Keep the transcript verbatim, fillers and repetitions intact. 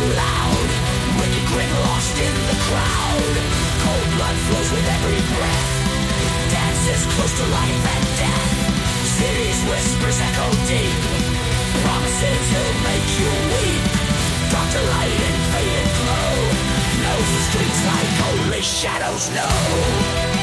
loud. Wicked grin lost in the crowd. Cold blood flows with every breath. Dances close to life and death. City's whispers echo deep. Promises he'll make you weep. Doctor light and faded glow. Knows the streets like only shadows know.